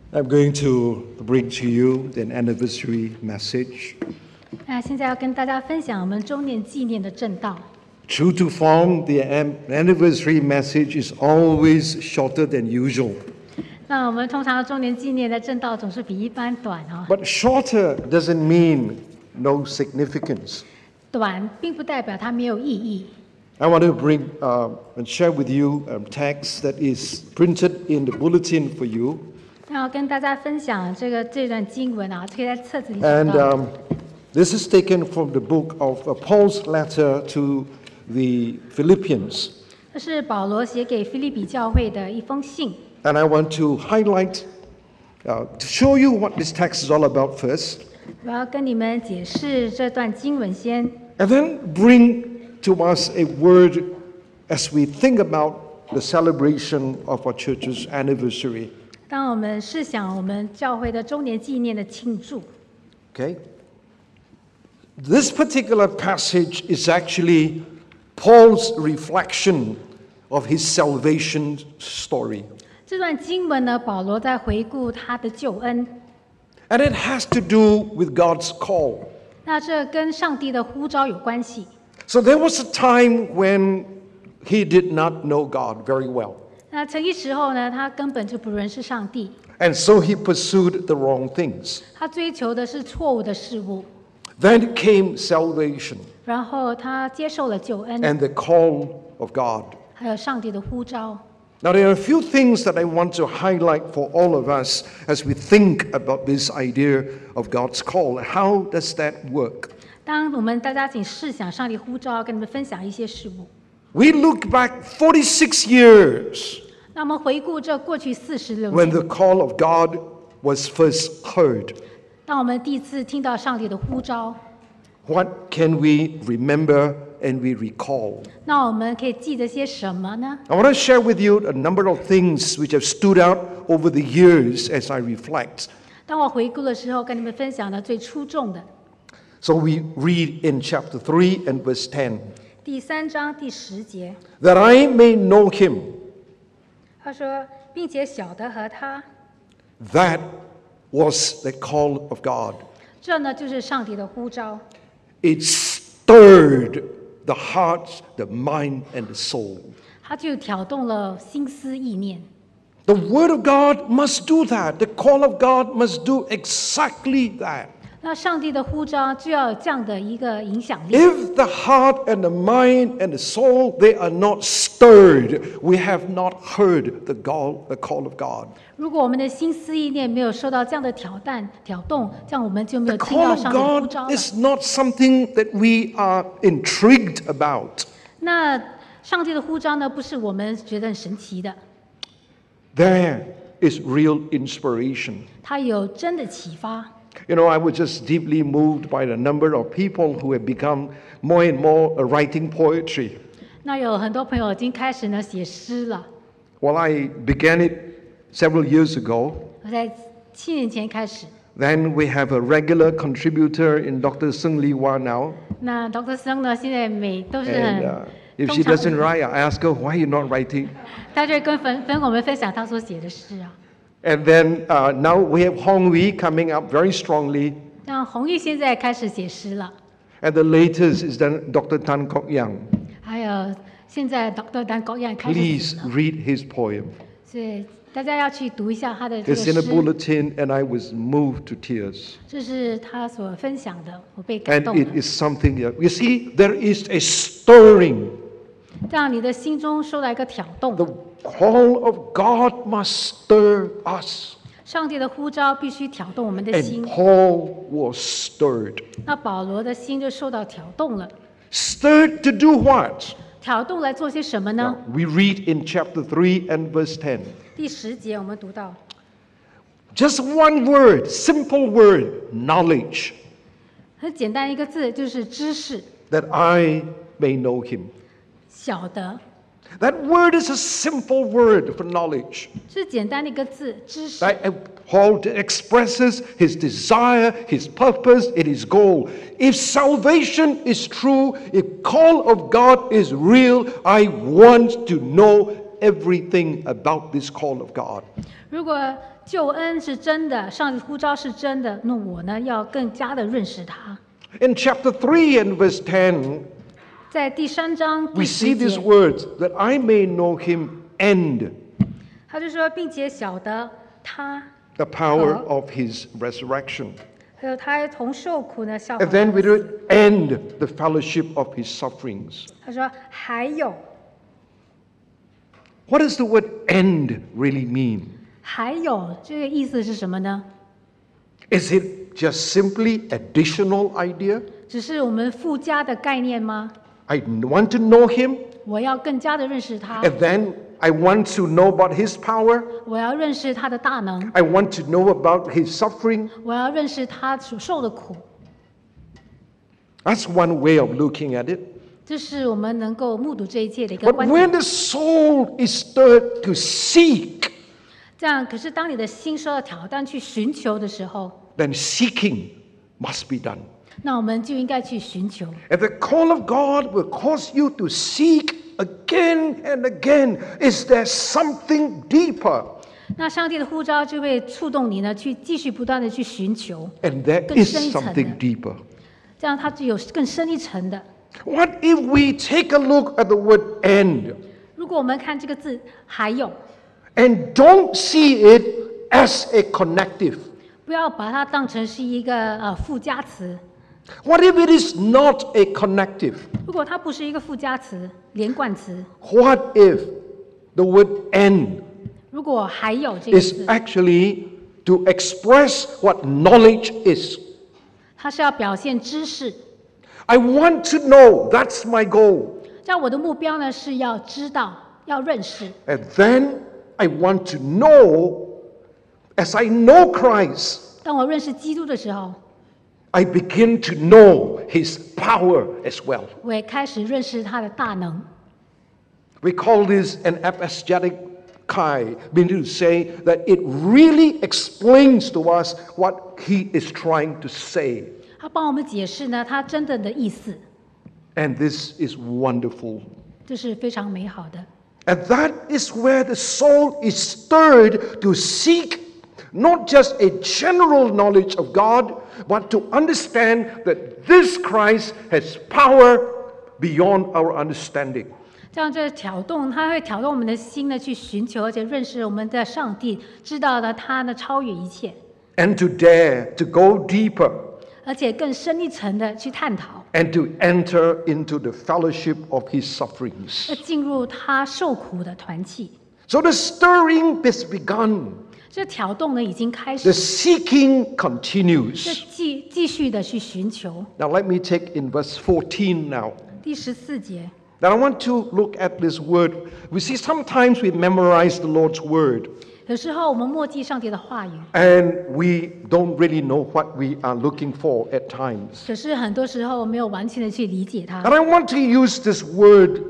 I'm going to bring to you an anniversary message. 现在要跟大家分享我们周年纪念的正道。 True to form, the anniversary message is always shorter than usual. 那我们通常周年纪念的正道总是比一般短哦。 But shorter doesn't mean no significance. 短并不代表它没有意义。 I want to bring and share with you a text that is printed in the bulletin for you. 那要跟大家分享这段经文啊，可以在册子里找 And 到。 this is taken from the book of Paul's letter to the Philippians. 这是保罗写给腓立比教会的一封信。 And I want to highlight, to show you what this text is all about first, 我要跟你们解释这段经文先， and then bring to us a word as we think about the celebration of our church's anniversary. 当我们试想我们教会的周年纪念的庆祝。 Okay? This particular passage is actually Paul's reflection of his salvation story. 这段经文呢，保罗在回顾他的救恩。 And it has to do with God's call. 那这跟上帝的呼召有关系。 So there was a time when he did not know God very well. 那曾一时候呢，他根本就不认识上帝， And so he pursued the wrong things. 他追求的是错误的事物。 Then came salvation 然后他接受了救恩， and the call of God. 还有上帝的呼召。 Now, there are a few things that I want to highlight for all of us as we think about this idea of God's call. How does that work? 当我们大家请试想上帝呼召，跟你们分享一些事物。 We look back 46 years 那我们回顾这过去46 when 年， the call of God was first heard. 当我们第一次听到上帝的呼召， What can we remember and we recall? 那我们可以记得些什么呢？ I want to share with you a number of things which have stood out over the years as I reflect. 当我回顾的时候，跟你们分享的最出众的， So we read in chapter 3 and verse 10. 第3章第10节， That I may know him, 他说，并且晓得和他， that was the call of God. 这呢就是上帝的呼召， It stirred the heart, the mind, and the soul. 他就挑动了心思意念。 The word of God must do that. The call of God must do exactly that. 那上帝的呼召就要有这样的一个影响力。 If the heart and the mind and the soul, they are not stirred, we have not heard the call of God. 如果我们的心思意念没有受到这样的挑动，这样我们就没有 The 听 call 到 of 上帝的呼 God 召了。 is not something that we are intrigued about. 那上帝的呼召呢，不是我们觉得很神奇的， There is real inspiration. 它有真的启发。 You know, I was just deeply moved by the number of people who have become more and more writing poetry. 那有很多朋友已经开始呢写诗了。 Well, I began it several years ago. 我在7年前开始。 Then we have a regular contributor in Dr. Sung Lee Hua now. 那 Dr. Sung 呢，现在都是 And 很 if 通 she 常 doesn't write, I ask her, why are you not writing? 他就会跟我们分享他所写的诗啊。 And then now we have Hong Wei coming up very strongly. 像弘毅现在开始写诗了， And the latest is then Dr. Tan Kok Yang. 还有现在 Dr. Dan Kok Yan 开始写 Please 了， read his poem. 所以大家要去读一下他的这个 It's in a 诗。 bulletin, and I was moved to tears. 这是他所分享的，我被感 And 动 it 了。 is something, you see, there is a stirring. 让你的心中受到一个挑 The 动。 call of God must stir us. 上帝的呼召必须挑动我们的 And 心。 Paul was stirred. 那保罗的心就受到挑动了。 Stirred to do what? 挑动来做些什么呢？ We read in chapter 3 and verse 10. 第10节我们读到， Just one word, simple word, knowledge, 很简单一个字，就是知识， that I may know him. 晓得。 That word is a simple word for knowledge. 是简单的一个字，知识。 Right? Paul expresses his desire, his purpose, and his goal. If salvation is true, if call of God is real, I want to know everything about this call of God. 如果救恩是真的，上帝呼召是真的，那我呢要更加的认识他。 In chapter 3 and verse 10, 在第3章 we 第 see 10 these 节， words, that I may know him and 他就说，并且晓得他， the power of his resurrection. 还有他同受苦呢，效法 And then we 他的 read, 死。 and the fellowship of his sufferings. 他说还有， What does the word and really mean? 还有这个意思是什么呢？ Is it just simply additional idea? 只是我们附加的概念吗？ I want to know him, 我要更加的认识他， and then I want to know about his power. 我要认识他的大能， I want to know about his suffering. 我要认识他所受的苦。 That's one way of looking at it. 这是我们能够目睹这一切的一个 But 观 when 点。 the soul is stirred to seek, 这样，可是当你的心受到挑战去寻求的时候， then seeking must be done. 那我们就应该去寻求。 And the call of God will cause you to seek again and again. Is there something deeper? 那上帝的呼召就会触动你呢，去继续不断的去寻求， And there 更 is 深一层的。 something deeper. 这样它就有更深一层的。 What if we take a look at the word and 如果我们看这个字还有， and don't see it as a connective? 不要把它当成是一个附加词。 What if it is not a connective? 如果它不是一个附加词、连贯词， What if the word and 如果还有这个 is 字， actually to express what knowledge is? 它是要表现知识。 I want to know, that's my goal. 这样我的目标呢是要知道、要认识。 And then I want to know, as I know Christ, 当我认识基督的时候， I begin to know his power as well. 我也开始认识他的大能。 We call this an apologetic kai, meaning to say that it really explains to us what he is trying to say. 他帮我们解释呢，他真正的意思， And this is wonderful. 这是非常美好的。 And that is where the soul is stirred to seek not just a general knowledge of God, but to understand that this Christ has power beyond our understanding. 这样这挑动，他会挑动我们的心呢，去寻求而且认识我们的上帝，知道了他呢超越一切， And to dare to go deeper 而且更深一层的去探讨， and to enter into the fellowship of his sufferings. 要进入他受苦的团契。 So the stirring is begun. 这挑动呢已经开 The 始， seeking 这 continues. 继续的去寻求。 Now let me take in verse 14 now. 第14节， Now I want to look at this word. We see sometimes we memorize the Lord's word 有时候我们默记上帝的话语， and we don't really know what we are looking for at times. 可是很多时候没有完全的去理解它。 And I want to use this word,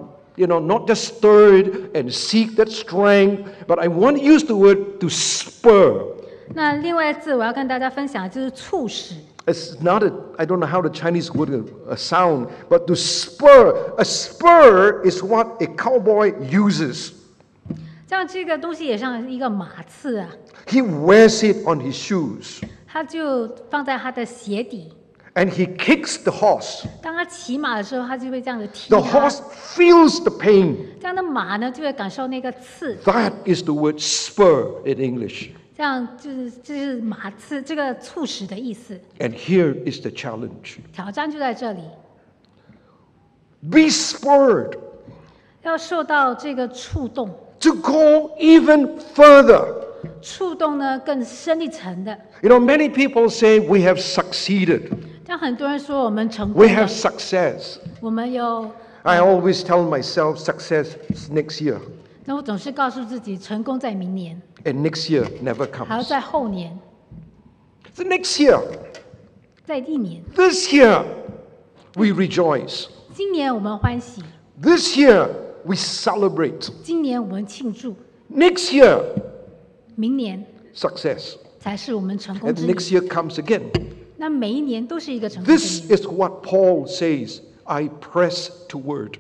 not just stirred and seek that strength, but I want to use the word to spur. 那另外一字我要跟大家分享，就是促使。 It's not I don't know how the Chinese word sound, but to spur. A spur is what a cowboy uses. 这样这个东西也像一个马刺啊， He wears it on his shoes 他就放在他的鞋底。 and he kicks the horse. 当他骑马的时候，他就会这样子踢 The 它， horse feels the pain. 这样的马呢就会感受那个刺。 That is the word spur in English. 这样就是马刺这个促使的意思。 And here is the challenge. 挑战就在这里， Be spurred 要受到这个触动， to go even further. 触动呢更深一层的。 Many people say we have succeeded. 像很多人说我们成 We 功 have 了， success. 我们有， I always tell myself success is next year. 那我总是告诉自己，成功在明年， And next year never 还要 comes. 在后年， The next year, 在一年。 this year, we rejoice. 今年我们欢喜， This year, we celebrate. 今年我们庆祝， Next year, 明年 success. 才是我们成功 And 之 next 年。 year comes again. 那每一年都是一个成功之 This 年。 is what Paul says. I press toward.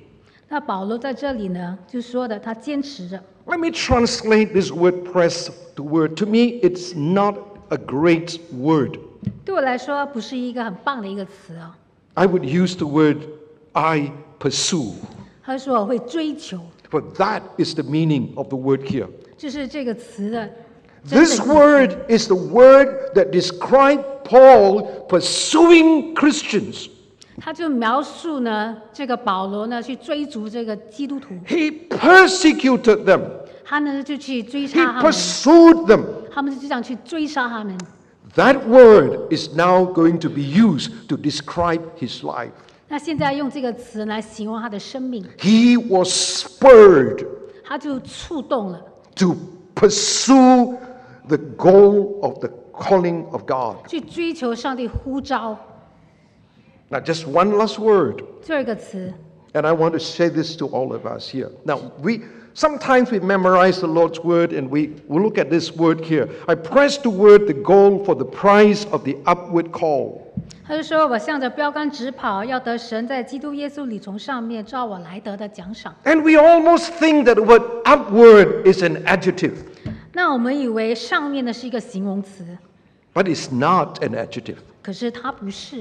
那保罗在这里呢，就说的他坚持着。 Let me translate this word press to word. To me, it's not a great word. 对我来说，不是一个很棒的一个词哦。 I would use the word I pursue. 他说我会追求， For that is the meaning of the word here. 就是这个词的真正 This word is the word that describes Paul pursuing Christians. 他就描述呢，这个保罗呢去追逐这个基督徒， He persecuted them. 他呢就去追 He 杀他们， pursued them. 他们就这样去追杀他们。 That word is now going to be used to describe his life. 那现在用这个词来形容他的生命， He was spurred 他就触动了， to pursue the goal of the calling of God. 去追求上帝呼召。 Now, just one last word, 最后一个词， and I want to say this to all of us here. Now, sometimes we memorize the Lord's word, and we look at this word here. I press toward the goal for the prize of the upward call. 他就说：“我向着标杆直跑，要得神在基督耶稣里从上面召我来得的奖赏。” And we almost think that the word upward is an adjective, 那我们以为上面的是一个形容词， but it's not an adjective. 可是它不是。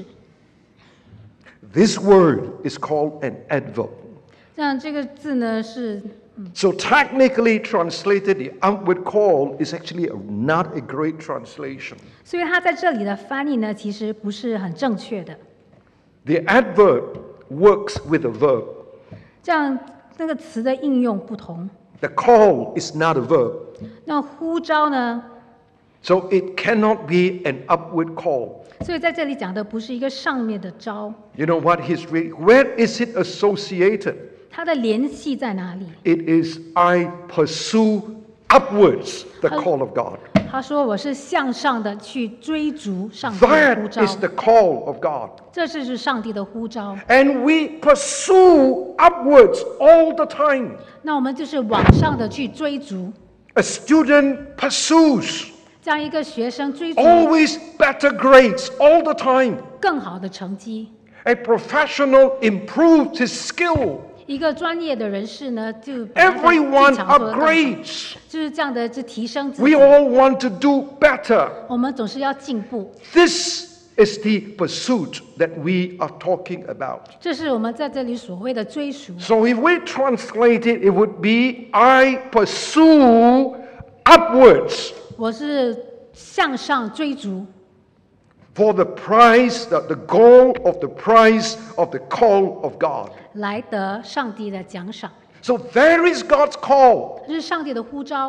This word is called an adverb. 像这个字呢是， So technically translated, the upward call is actually not a great translation. 所以它在这里的翻译呢，其实不是很正确的。 The adverb works with a verb. 这样那个词的应用不同。 The call is not a verb. 那呼召呢？ So it cannot be an upward call. 所以在这里讲的不是一个上面的召， You know what where is it associated? 它的联系在哪里？ It is I pursue upwards the call of God. 他说：“我是向上的去追逐上帝的呼 That 召， is the call of God. 这就是上帝的呼召。 And we pursue upwards all the time. 那我们就是往上的去追逐， A student pursues 这样一个学生追逐 always better grades all the time. 更好的成绩。 A professional improves his skill. 一个专业的人士呢，就把他的 Everyone 技巧做得更好 upgrades. 就是这样的，就提升自 We 己。 all want to do better. 我们总是要进步， This is the pursuit that we are talking about. 这是我们在这里所谓的追逐。 So if we translate it, it would be I pursue upwards 我是向上追逐， for the prize, the goal of the prize of the call of God. 来得上帝的奖赏。 So there is God's call. 这是上帝的呼召，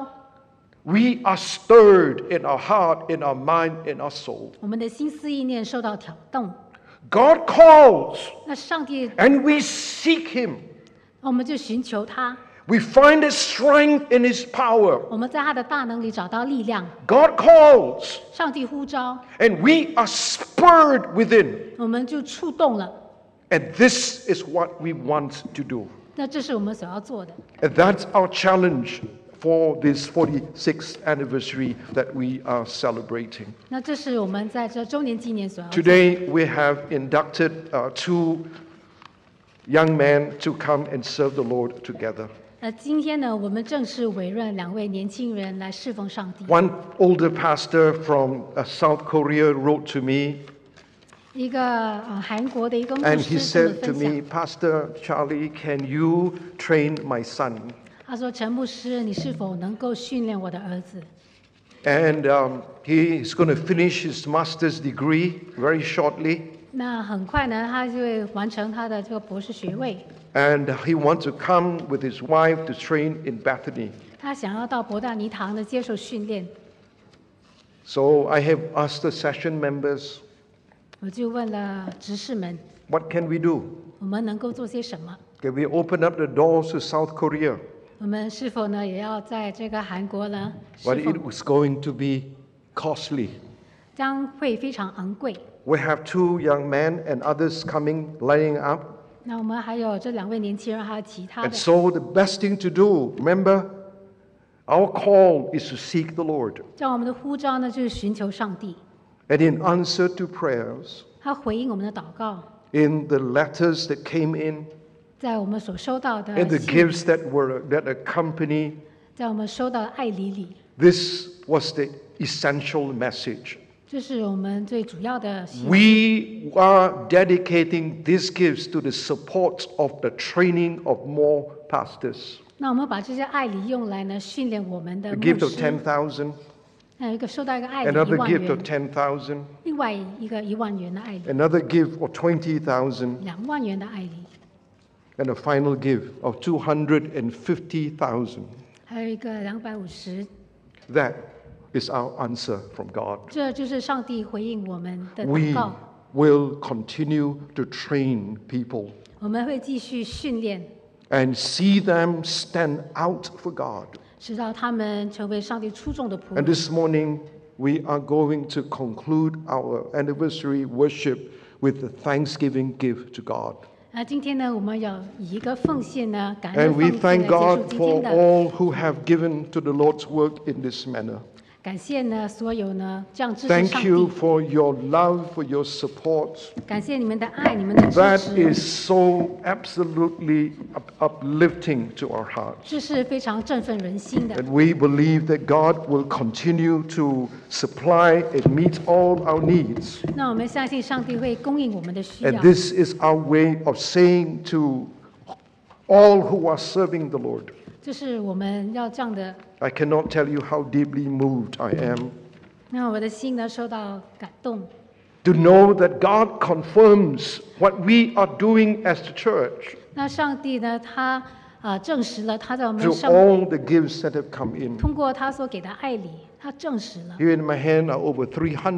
We are stirred in our heart, in our mind, in our soul. 我们的心思意念受到挑动。 God calls 那上帝， and we seek Him. 我们就寻求他， We find His strength in His power. 我们在他的大能里找到力量。 God calls 上帝呼召， and we are spurred within. 我们就触动了。 And this is what we want to do. 那这是我们所要做的。 And that's our challenge for this 46th anniversary that we are celebrating. 那这是我们在这周年纪念所要做的。 Today we have inducted two young men to come and serve the Lord together. 那今天呢，我们正式委任2位年轻人来侍奉上帝。 One older pastor from South Korea wrote to me 一个韩国的一个牧 and he 师跟 said 我 to 分享 me, Pastor Charlie, can you train my son? 他说：“陈牧师，你是否能够训练我的儿子？ And he is going to finish his master's degree very shortly. 那很快呢，他就会完成他的这个博士学位。 And he wants to come with his wife to train in Bethany. 他想要到伯大尼堂呢接受训练。 So I have asked the session members, 我就问了执事们， what can we do? 我们能够做些什么？ Can we open up the doors to South Korea? 我们是否呢也要在这个韩国呢侍 But it 奉？ was going to be costly. 将会非常昂贵。 We have two young men and others coming, lining up. 那我们还有这2位年轻人，还有其他 And 的。 so the best thing to do, remember, our call is to seek the Lord. 这样我们的呼召呢，就是寻求上帝， And in answer to prayers, 他回应我们的祷告。 in the letters that came in, 在我们所收到的 and the 信， gifts that accompany. 在我们收到的爱礼里， This was the essential message. 这是我们最主要的信息。 We are dedicating these gifts to the support of the training of more pastors. 那我们把这些爱礼用来呢，训练我们的 A 牧 gift of 师。 10,000, 还有一个收到一个爱礼 another 10000 gift of 元， 10,000, 另外一个10000元的爱礼， another gift of 20,000, 20000元的爱礼， and a final gift of 250,000. 还有一个250。 That is our answer from God. 这就是上帝回应我们的祷 We 告。 will continue to train people 我们会继续训练， and see them stand out for God. 直到他们成为上帝出众的仆 And 人。 this morning, we are going to conclude our anniversary worship with the thanksgiving gift to God. 那今天呢，我们要以一个奉献呢，感 And 恩 we 奉献 thank 来结束 God 今 for 天的。 all who have given to the Lord's work in this manner. 感谢呢所有呢这样支持上 Thank you 帝， for your love, for your support. 感谢你们的爱，你们的支 That 持， is so absolutely uplifting to our hearts. 这是非常振奋人心的。 And we believe that God will continue to supply and meet all our needs. 那我们相信上帝会供应我们的需 And 要。 this is our way of saying to all who are serving the Lord. 这是我们要这样的。 I cannot tell you how deeply moved I am 那我的心呢受到感动， to know that God confirms what we are doing as the church 那上帝呢他证实了他在我们 through 上 all the gifts that have come in. 通过他所给的爱礼，他证实了。 Here in my hand are over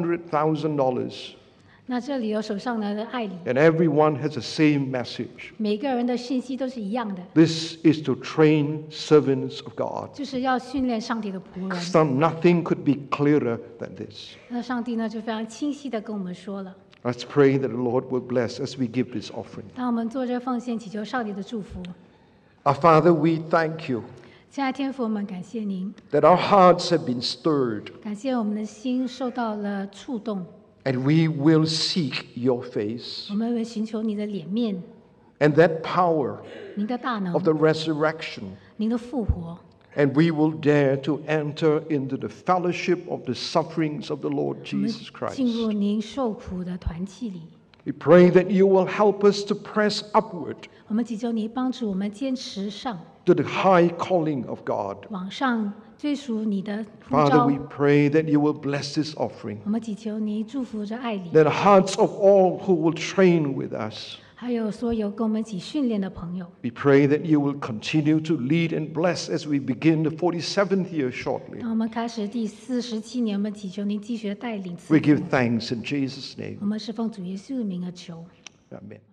$300,000, 那这里有手上的爱礼， and everyone has the same message. 每个人的信息都是一样的， This is to train servants of God. 就是要训练上帝的仆人。 Nothing could be clearer than this. 那上帝呢就非常清晰的跟我们说了。 Let's pray that the Lord will bless as we give this offering. 当我们做这个奉献，祈求上帝的祝福。 Our Father, we thank you 亲爱的天父，我们感谢您， that our hearts have been stirred, 感谢我们的心受到了触动， and we will seek your face 我们会寻求你的脸面， and that power 您的大能 of，the resurrection, 您的复活。 and we will dare to enter into the fellowship of the sufferings of the Lord 我们 Jesus 进 Christ. 入您受苦的团契里， We pray that you will help us to press upward 我们祈求你帮助我们坚持上， to the high calling of God. 往上追逐你的呼 Father, 召 we。pray that you will bless this offering, 我们祈求你祝福这爱礼， that the hearts of all who will train with us. 还有所有跟我们一起训练的朋友。 We pray that you will continue to lead and bless as we begin the 47th year shortly. 当我们开始第47年，我们祈求您继续的带领赐 We 福。 give thanks in Jesus' name. 我们是奉主耶稣的名而求。 Amen.